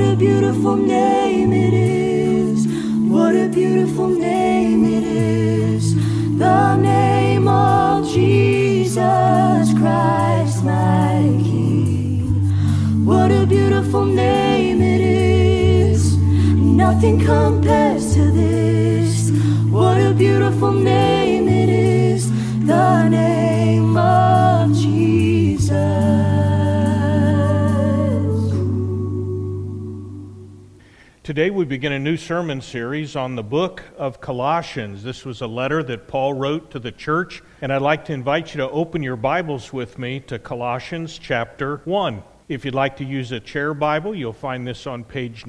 a beautiful name it is. What a beautiful name it is. The name of Jesus Christ, my King. What a beautiful name it is. Nothing compares to this. What a beautiful name it is. The name of Jesus. Today we begin a new sermon series on the book of Colossians. This was a letter that Paul wrote to the church, and I'd like to invite you to open your Bibles with me to Colossians chapter 1. If you'd like to use a chair Bible, you'll find this on page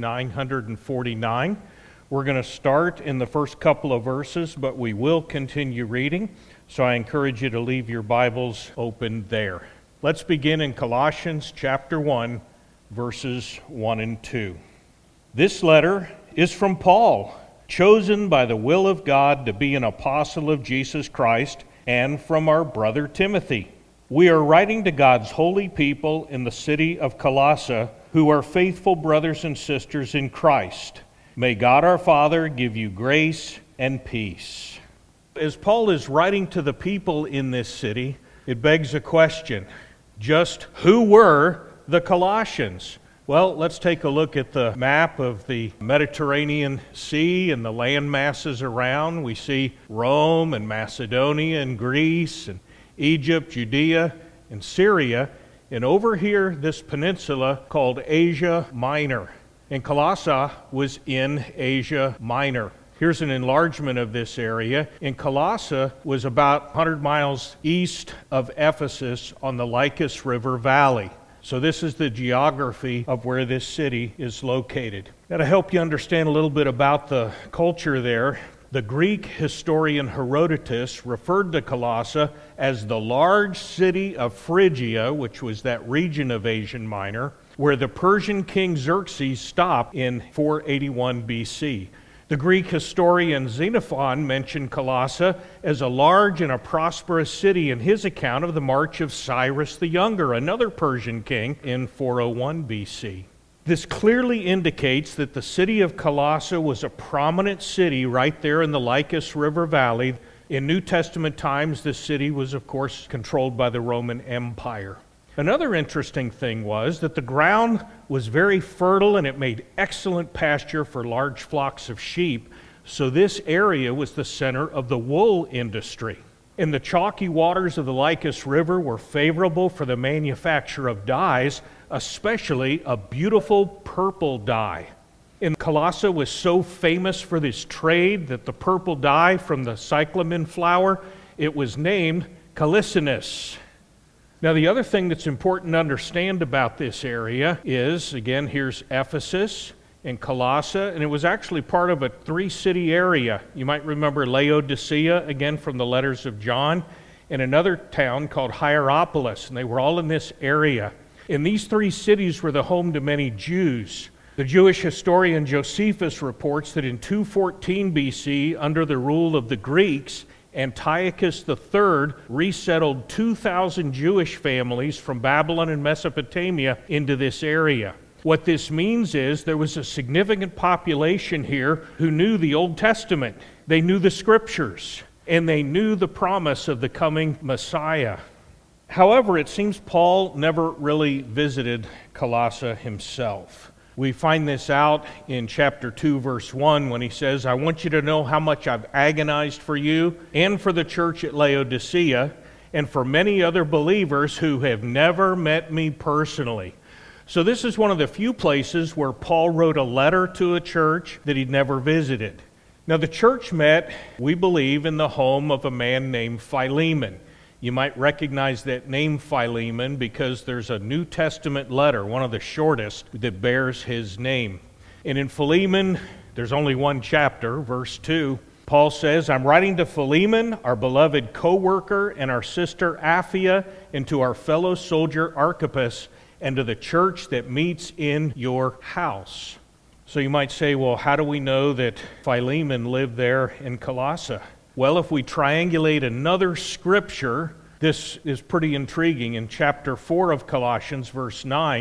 949. We're going to start in the first couple of verses, but we will continue reading, so I encourage you to leave your Bibles open there. Let's begin in Colossians chapter 1, verses 1 and 2. This letter is from Paul, chosen by the will of God to be an apostle of Jesus Christ, and from our brother Timothy. We are writing to God's holy people in the city of Colossae, who are faithful brothers and sisters in Christ. May God our Father give you grace and peace. As Paul is writing to the people in this city, it begs a question. Just who were the Colossians? Well, let's take a look at the map of the Mediterranean Sea and the land masses around. We see Rome and Macedonia and Greece and Egypt, Judea and Syria. And over here, this peninsula called Asia Minor. And Colossae was in Asia Minor. Here's an enlargement of this area. And Colossae was about 100 miles east of Ephesus on the Lycus River Valley. So this is the geography of where this city is located. Now, to help you understand a little bit about the culture there, the Greek historian Herodotus referred to Colossae as the large city of Phrygia, which was that region of Asia Minor, where the Persian king Xerxes stopped in 481 BC. The Greek historian Xenophon mentioned Colossae as a large and a prosperous city in his account of the march of Cyrus the Younger, another Persian king, in 401 BC. This clearly indicates that the city of Colossae was a prominent city right there in the Lycus River Valley. In New Testament times, this city was, of course, controlled by the Roman Empire. Another interesting thing was that the ground was very fertile and it made excellent pasture for large flocks of sheep, so this area was the center of the wool industry. And the chalky waters of the Lycus River were favorable for the manufacture of dyes, especially a beautiful purple dye. And Colossae was so famous for this trade that the purple dye from the cyclamen flower, it was named Callicinus. Now, the other thing that's important to understand about this area is, again, here's Ephesus and Colossae, and it was actually part of a three-city area. You might remember Laodicea, again, from the letters of John, and another town called Hierapolis, and they were all in this area. And these three cities were the home to many Jews. The Jewish historian Josephus reports that in 214 BC, under the rule of the Greeks, Antiochus III resettled 2,000 Jewish families from Babylon and Mesopotamia into this area. What this means is there was a significant population here who knew the Old Testament. They knew the Scriptures, and they knew the promise of the coming Messiah. However, it seems Paul never really visited Colossae himself. We find this out in chapter 2, verse 1, when he says, I want you to know how much I've agonized for you and for the church at Laodicea and for many other believers who have never met me personally. So this is one of the few places where Paul wrote a letter to a church that he'd never visited. Now, the church met, we believe, in the home of a man named Philemon. You might recognize that name Philemon because there's a New Testament letter, one of the shortest, that bears his name. And in Philemon, there's only one chapter, verse 2. Paul says, I'm writing to Philemon, our beloved co-worker, and our sister Apphia, and to our fellow soldier Archippus, and to the church that meets in your house. So you might say, well, how do we know that Philemon lived there in Colossae? Well, if we triangulate another scripture, this is pretty intriguing. In chapter 4 of Colossians, verse 9,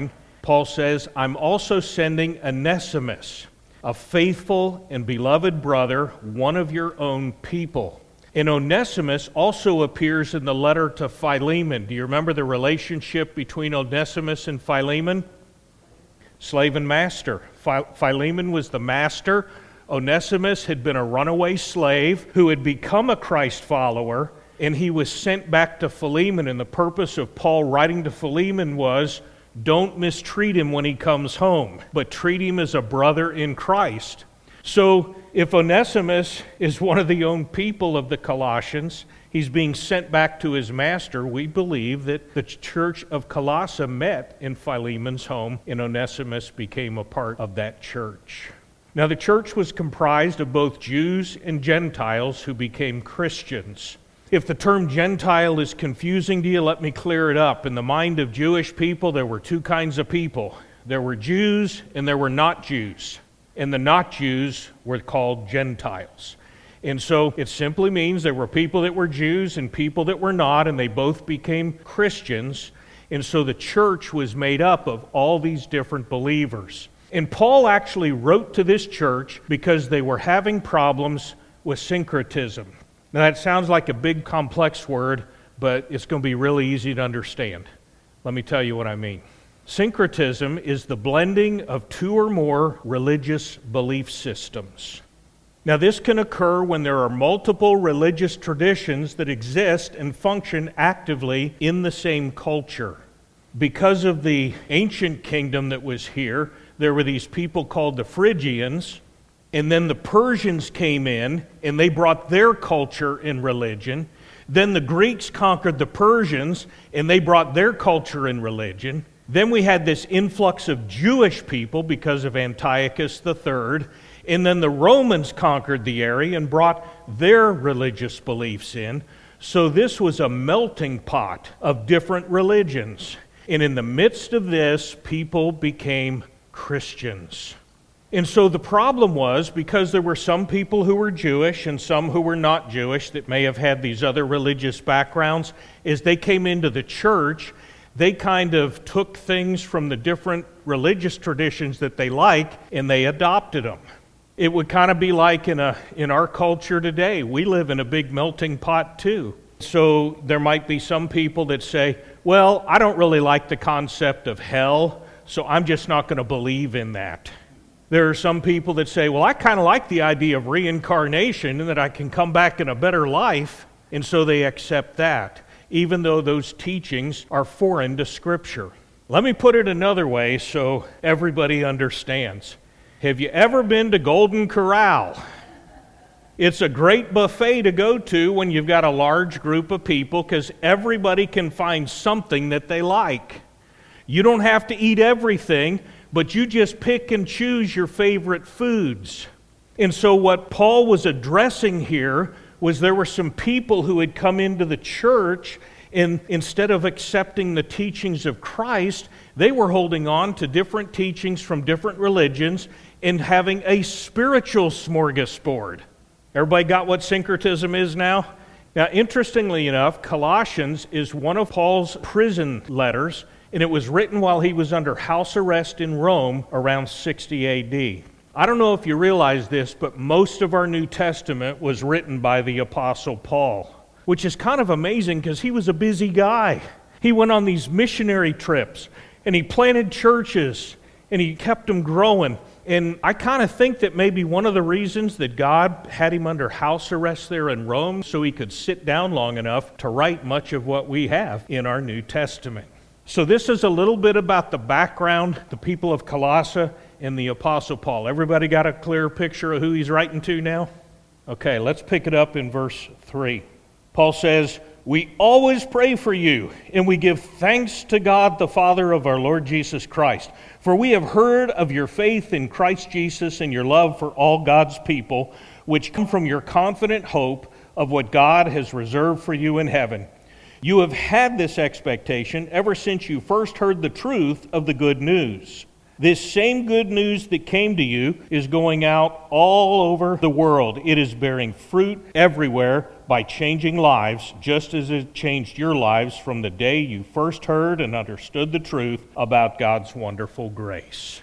Paul says, I'm also sending Onesimus, a faithful and beloved brother, one of your own people. And Onesimus also appears in the letter to Philemon. Do you remember the relationship between Onesimus and Philemon? Slave and master. Philemon was the master. Onesimus had been a runaway slave who had become a Christ follower, and he was sent back to Philemon. And the purpose of Paul writing to Philemon was, don't mistreat him when he comes home, but treat him as a brother in Christ. So if Onesimus is one of the own people of the Colossians, he's being sent back to his master. We believe that the church of Colossae met in Philemon's home, and Onesimus became a part of that church. Now the church was comprised of both Jews and Gentiles who became Christians. If the term Gentile is confusing to you, let me clear it up. In the mind of Jewish people, there were two kinds of people. There were Jews and there were not Jews. And the not Jews were called Gentiles. And so it simply means there were people that were Jews and people that were not, and they both became Christians. And so the church was made up of all these different believers. And Paul actually wrote to this church because they were having problems with syncretism. Now that sounds like a big complex word, but it's going to be really easy to understand. Let me tell you what I mean. Syncretism is the blending of two or more religious belief systems. Now this can occur when there are multiple religious traditions that exist and function actively in the same culture. Because of the ancient kingdom that was here, there were these people called the Phrygians, and then the Persians came in and they brought their culture and religion. Then the Greeks conquered the Persians and they brought their culture and religion. Then we had this influx of Jewish people because of Antiochus III, and then the Romans conquered the area and brought their religious beliefs in. So this was a melting pot of different religions. And in the midst of this, people became Christians. And so the problem was, because there were some people who were Jewish and some who were not Jewish that may have had these other religious backgrounds, as they came into the church, they kind of took things from the different religious traditions that they like and they adopted them. It would kind of be like in our culture today. We live in a big melting pot too. So there might be some people that say, well, I don't really like the concept of hell, so I'm just not going to believe in that. There are some people that say, well, I kind of like the idea of reincarnation and that I can come back in a better life, and so they accept that, even though those teachings are foreign to Scripture. Let me put it another way so everybody understands. Have you ever been to Golden Corral? It's a great buffet to go to when you've got a large group of people because everybody can find something that they like. You don't have to eat everything, but you just pick and choose your favorite foods. And so what Paul was addressing here was there were some people who had come into the church, and instead of accepting the teachings of Christ, they were holding on to different teachings from different religions and having a spiritual smorgasbord. Everybody got what syncretism is now? Now, interestingly enough, Colossians is one of Paul's prison letters, and it was written while he was under house arrest in Rome around 60 A.D. I don't know if you realize this, but most of our New Testament was written by the Apostle Paul, which is kind of amazing because he was a busy guy. He went on these missionary trips, and he planted churches, and he kept them growing. And I kind of think that maybe one of the reasons that God had him under house arrest there in Rome so he could sit down long enough to write much of what we have in our New Testament. So this is a little bit about the background, the people of Colossae, and the Apostle Paul. Everybody got a clear picture of who he's writing to now? Okay, let's pick it up in verse 3. Paul says, "We always pray for you, and we give thanks to God the Father of our Lord Jesus Christ. For we have heard of your faith in Christ Jesus and your love for all God's people, which come from your confident hope of what God has reserved for you in heaven. You have had this expectation ever since you first heard the truth of the good news. This same good news that came to you is going out all over the world. It is bearing fruit everywhere by changing lives, just as it changed your lives from the day you first heard and understood the truth about God's wonderful grace.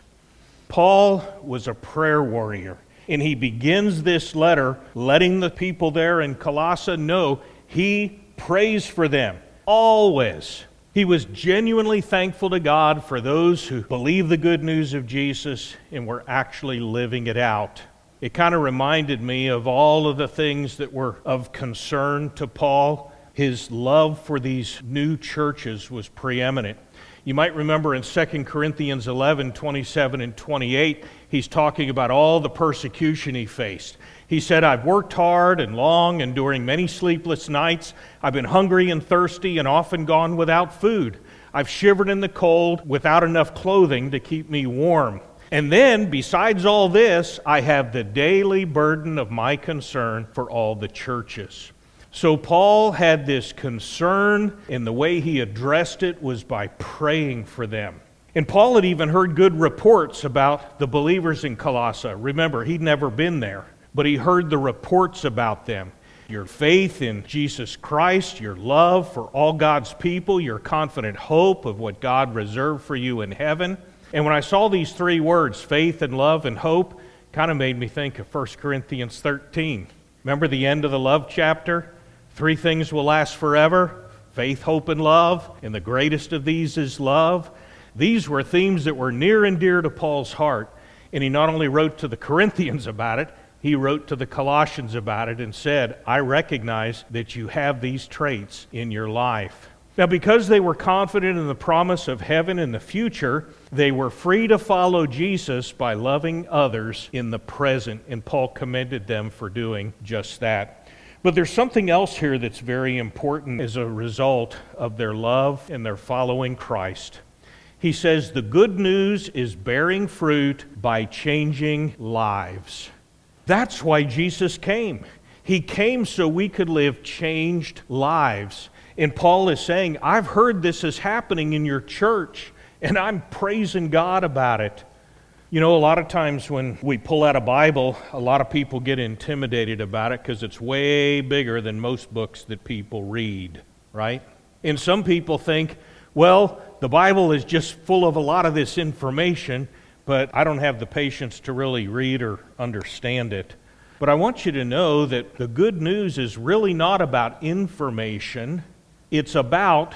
Paul was a prayer warrior, and he begins this letter letting the people there in Colossae know he prays for them always. He was genuinely thankful to God for those who believed the good news of Jesus and were actually living it out. It kind of reminded me of all of the things that were of concern to Paul. His love for these new churches was preeminent. You might remember in 2 Corinthians 11, 27 and 28, he's talking about all the persecution he faced. He said, I've worked hard and long, enduring many sleepless nights. I've been hungry and thirsty and often gone without food. I've shivered in the cold without enough clothing to keep me warm. And then, besides all this, I have the daily burden of my concern for all the churches. So Paul had this concern, and the way he addressed it was by praying for them. And Paul had even heard good reports about the believers in Colossae. Remember, he'd never been there, but he heard the reports about them. Your faith in Jesus Christ, your love for all God's people, your confident hope of what God reserved for you in heaven. And when I saw these three words, faith and love and hope, kind of made me think of 1 Corinthians 13. Remember the end of the love chapter? 3 things will last forever: faith, hope, and love. And the greatest of these is love. These were themes that were near and dear to Paul's heart. And he not only wrote to the Corinthians about it, he wrote to the Colossians about it and said, I recognize that you have these traits in your life. Now, because they were confident in the promise of heaven in the future, they were free to follow Jesus by loving others in the present, and Paul commended them for doing just that. But there's something else here that's very important as a result of their love and their following Christ. He says the good news is bearing fruit by changing lives. That's why Jesus came. He came so we could live changed lives. And Paul is saying, I've heard this is happening in your church, and I'm praising God about it. You know, a lot of times when we pull out a Bible, a lot of people get intimidated about it because it's way bigger than most books that people read, right? And some people think, well, the Bible is just full of a lot of this information, but I don't have the patience to really read or understand it. But I want you to know that the good news is really not about information. It's about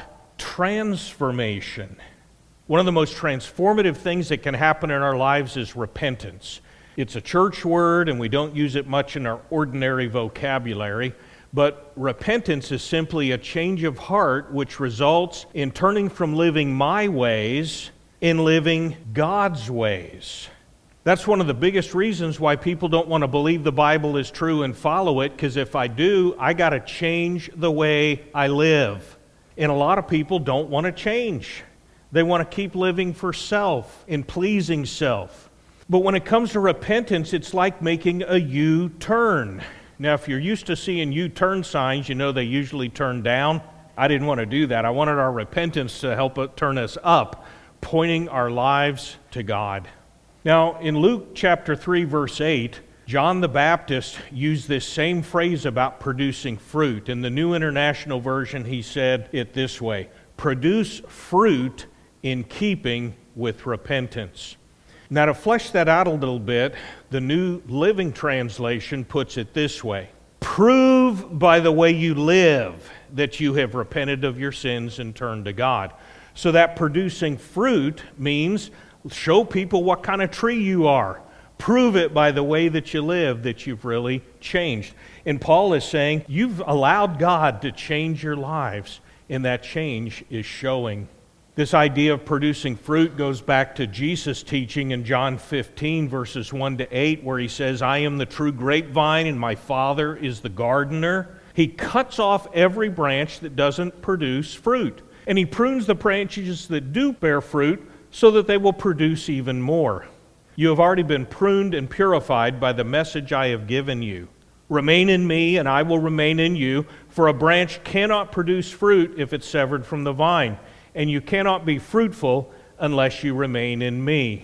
transformation. One of the most transformative things that can happen in our lives is repentance. It's a church word, and we don't use it much in our ordinary vocabulary, but repentance is simply a change of heart which results in turning from living my ways and living God's ways. That's one of the biggest reasons why people don't want to believe the Bible is true and follow it, because if I do, I got to change the way I live. And a lot of people don't want to change. They want to keep living for self and pleasing self. But when it comes to repentance, it's like making a U-turn. Now, if you're used to seeing U-turn signs, you know they usually turn down. I didn't want to do that. I wanted our repentance to help it turn us up, pointing our lives to God. Now, in Luke chapter 3, verse 8, John the Baptist used this same phrase about producing fruit. In the New International Version, he said it this way: produce fruit in keeping with repentance. Now, to flesh that out a little bit, the New Living Translation puts it this way: prove by the way you live that you have repented of your sins and turned to God. So that producing fruit means show people what kind of tree you are. Prove it by the way that you live that you've really changed. And Paul is saying you've allowed God to change your lives, and that change is showing. This idea of producing fruit goes back to Jesus' teaching in John 15, verses 1 to 8, where he says, I am the true grapevine, and my Father is the gardener. He cuts off every branch that doesn't produce fruit, and he prunes the branches that do bear fruit so that they will produce even more. You have already been pruned and purified by the message I have given you. Remain in me, and I will remain in you, for a branch cannot produce fruit if it's severed from the vine, and you cannot be fruitful unless you remain in me.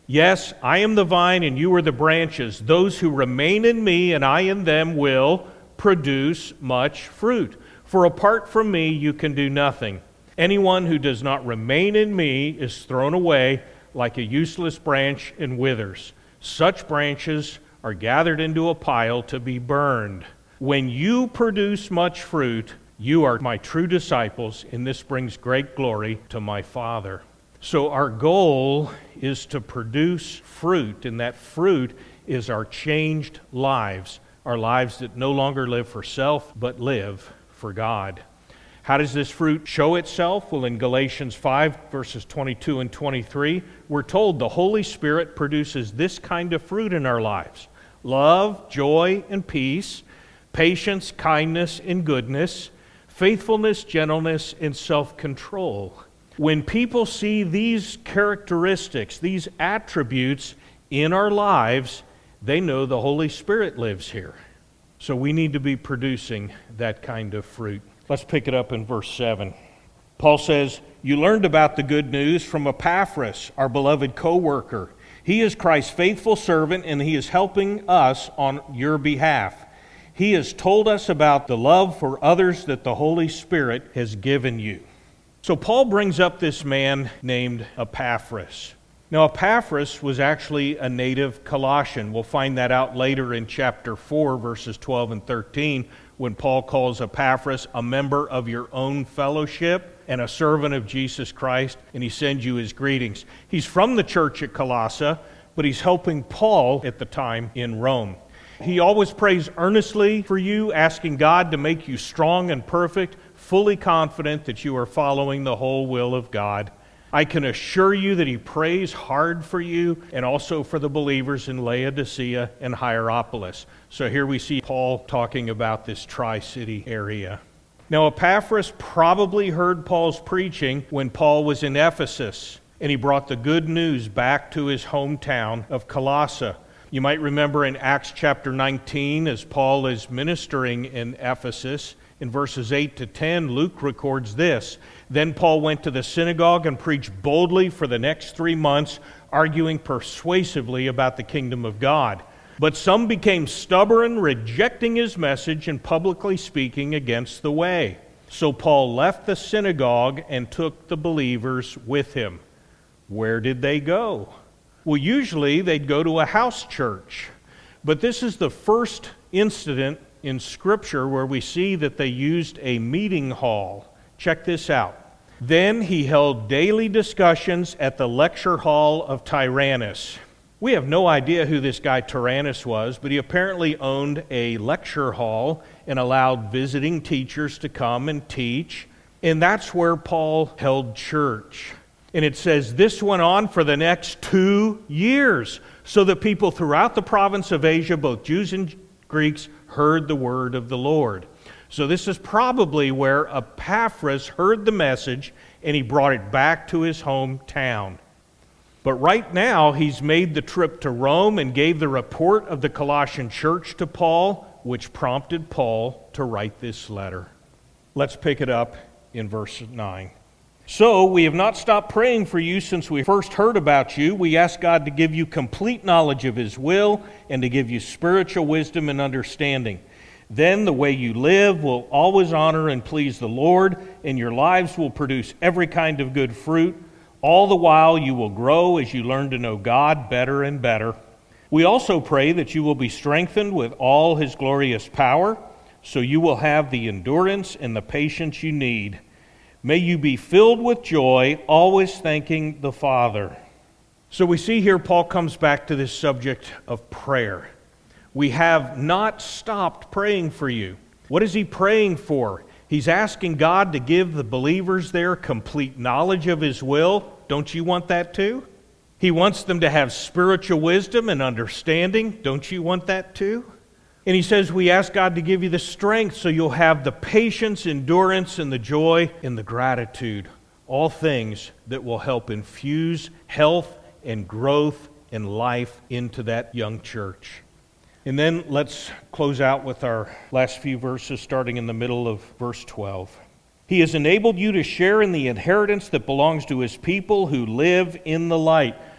Yes, I am the vine and you are the branches. Those who remain in me and I in them will produce much fruit. For apart from me you can do nothing. Anyone who does not remain in me is thrown away like a useless branch and withers. Such branches are gathered into a pile to be burned. When you produce much fruit, you are my true disciples, and this brings great glory to my Father. So our goal is to produce fruit, and that fruit is our changed lives, our lives that no longer live for self, but live for God. How does this fruit show itself? Well, in Galatians 5, verses 22 and 23, we're told the Holy Spirit produces this kind of fruit in our lives: love, joy, and peace, patience, kindness, and goodness, faithfulness, gentleness, and self-control. When people see these characteristics, these attributes in our lives, they know the Holy Spirit lives here. So we need to be producing that kind of fruit. Let's pick it up in verse 7. Paul says, "You learned about the good news from Epaphras, our beloved co-worker. He is Christ's faithful servant, and he is helping us on your behalf. He has told us about the love for others that the Holy Spirit has given you." So Paul brings up this man named Epaphras. Now, Epaphras was actually a native Colossian. We'll find that out later in chapter 4, verses 12 and 13, when Paul calls Epaphras a member of your own fellowship and a servant of Jesus Christ, and he sends you his greetings. He's from the church at Colossae, but he's helping Paul at the time in Rome. He always prays earnestly for you, asking God to make you strong and perfect, fully confident that you are following the whole will of God. I can assure you that he prays hard for you and also for the believers in Laodicea and Hierapolis. So here we see Paul talking about this Tri-City area. Now, Epaphras probably heard Paul's preaching when Paul was in Ephesus, and he brought the good news back to his hometown of Colossae. You might remember in Acts chapter 19, as Paul is ministering in Ephesus, in verses 8 to 10, Luke records this: "Then Paul went to the synagogue and preached boldly for the next 3 months, arguing persuasively about the kingdom of God. But some became stubborn, rejecting his message and publicly speaking against the way. So Paul left the synagogue and took the believers with him." Where did they go? Well, usually they'd go to a house church. But this is the first incident in Scripture where we see that they used a meeting hall. Check this out. "Then he held daily discussions at the lecture hall of Tyrannus." We have no idea who this guy Tyrannus was, but he apparently owned a lecture hall and allowed visiting teachers to come and teach. And that's where Paul held church. And it says this went on for the next 2 years, so that people throughout the province of Asia, both Jews and Greeks, heard the word of the Lord. So this is probably where Epaphras heard the message and he brought it back to his hometown. But right now he's made the trip to Rome and gave the report of the Colossian church to Paul, which prompted Paul to write this letter. Let's pick it up in verse 9. "So we have not stopped praying for you since we first heard about you. We ask God to give you complete knowledge of His will and to give you spiritual wisdom and understanding. Then the way you live will always honor and please the Lord, and your lives will produce every kind of good fruit. All the while you will grow as you learn to know God better and better. We also pray that you will be strengthened with all His glorious power, so you will have the endurance and the patience you need. May you be filled with joy, always thanking the Father." So we see here Paul comes back to this subject of prayer. We have not stopped praying for you. What is he praying for? He's asking God to give the believers there complete knowledge of His will. Don't you want that too? He wants them to have spiritual wisdom and understanding. Don't you want that too? And he says, we ask God to give you the strength so you'll have the patience, endurance, and the joy and the gratitude. All things that will help infuse health and growth and life into that young church. And then let's close out with our last few verses, starting in the middle of verse 12. "He has enabled you to share in the inheritance that belongs to His people who live in the light.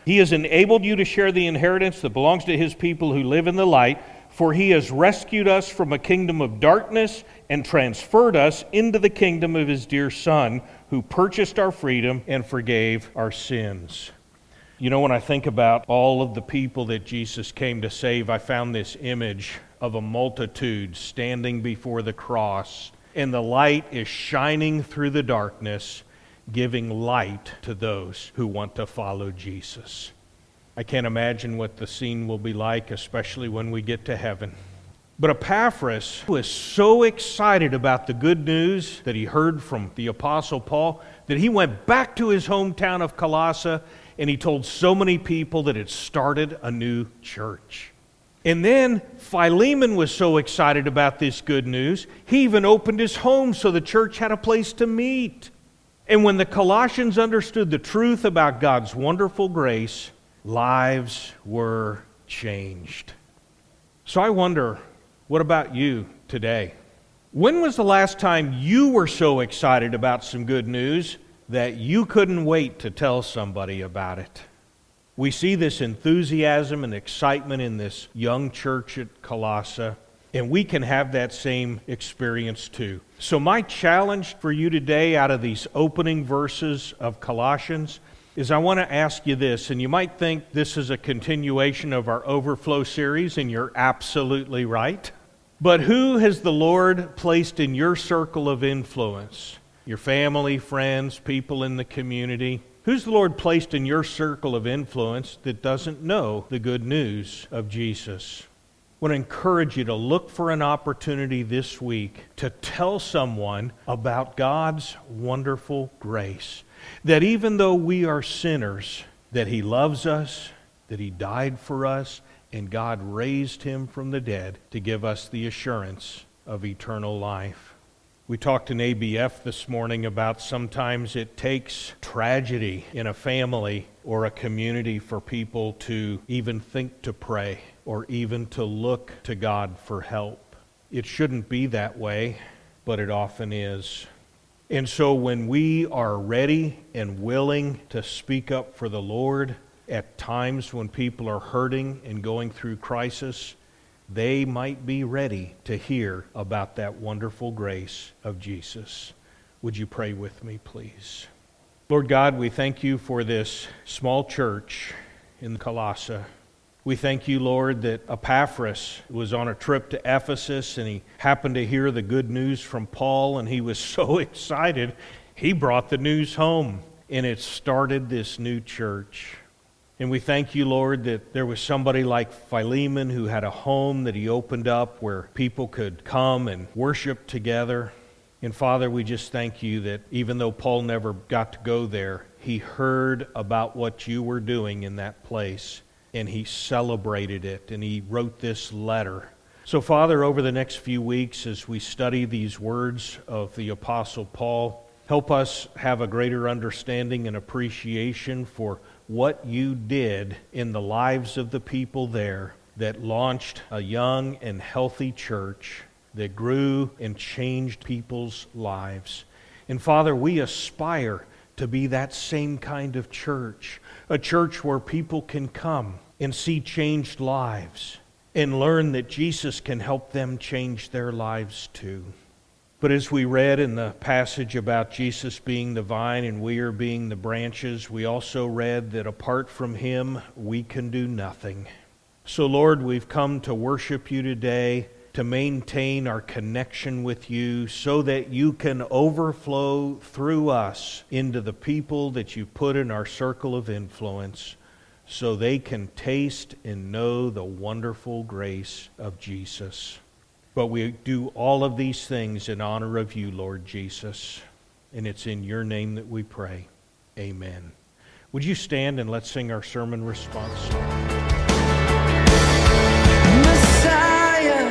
He has enabled you to share the inheritance that belongs to His people who live in the light, for He has rescued us from a kingdom of darkness and transferred us into the kingdom of His dear Son, who purchased our freedom and forgave our sins. You know, when I think about all of the people that Jesus came to save, I found this image of a multitude standing before the cross, and the light is shining through the darkness, giving light to those who want to follow Jesus. I can't imagine what the scene will be like, especially when we get to heaven. But Epaphras was so excited about the good news that he heard from the Apostle Paul that he went back to his hometown of Colossae, and he told so many people that it started a new church. And then Philemon was so excited about this good news, he even opened his home so the church had a place to meet. And when the Colossians understood the truth about God's wonderful grace, lives were changed. So I wonder, what about you today? When was the last time you were so excited about some good news that you couldn't wait to tell somebody about it? We see this enthusiasm and excitement in this young church at Colossae, and we can have that same experience too. So my challenge for you today out of these opening verses of Colossians is I want to ask you this, and you might think this is a continuation of our Overflow series, and you're absolutely right. But who has the Lord placed in your circle of influence? Your family, friends, people in the community. Who's the Lord placed in your circle of influence that doesn't know the good news of Jesus? I want to encourage you to look for an opportunity this week to tell someone about God's wonderful grace. That even though we are sinners, that He loves us, that He died for us, and God raised Him from the dead to give us the assurance of eternal life. We talked in ABF this morning about sometimes it takes tragedy in a family or a community for people to even think to pray or even to look to God for help. It shouldn't be that way, but it often is. And so when we are ready and willing to speak up for the Lord at times when people are hurting and going through crisis, they might be ready to hear about that wonderful grace of Jesus. Would you pray with me, please? Lord God, we thank you for this small church in Colossae. We thank you, Lord, that Epaphras was on a trip to Ephesus and he happened to hear the good news from Paul, and he was so excited he brought the news home, and it started this new church. And we thank you, Lord, that there was somebody like Philemon who had a home that he opened up where people could come and worship together. And Father, we just thank you that even though Paul never got to go there, he heard about what you were doing in that place, and he celebrated it, and he wrote this letter. So Father, over the next few weeks as we study these words of the Apostle Paul, help us have a greater understanding and appreciation for what you did in the lives of the people there that launched a young and healthy church that grew and changed people's lives. And Father, we aspire to be that same kind of church, a church where people can come and see changed lives and learn that Jesus can help them change their lives too. But as we read in the passage about Jesus being the vine and we are being the branches, we also read that apart from Him, we can do nothing. So Lord, we've come to worship you today, to maintain our connection with you so that you can overflow through us into the people that you put in our circle of influence so they can taste and know the wonderful grace of Jesus. But we do all of these things in honor of you, Lord Jesus. And it's in your name that we pray. Amen. Would you stand and let's sing our sermon response song? Messiah,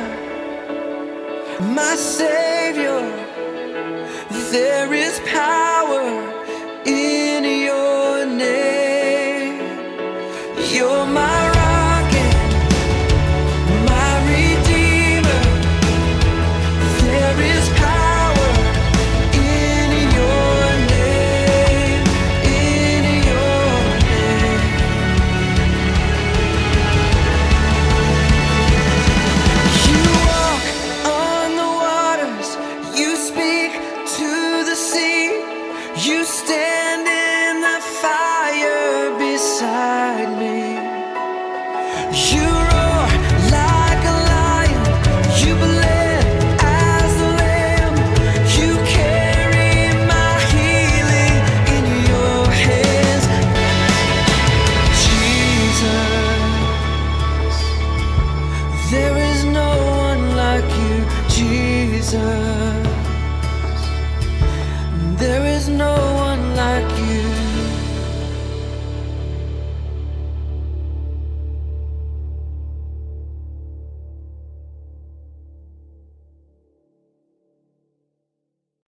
my Savior, there is power in your name. You're my rock and my Redeemer. There is power in your name, in your name. sun.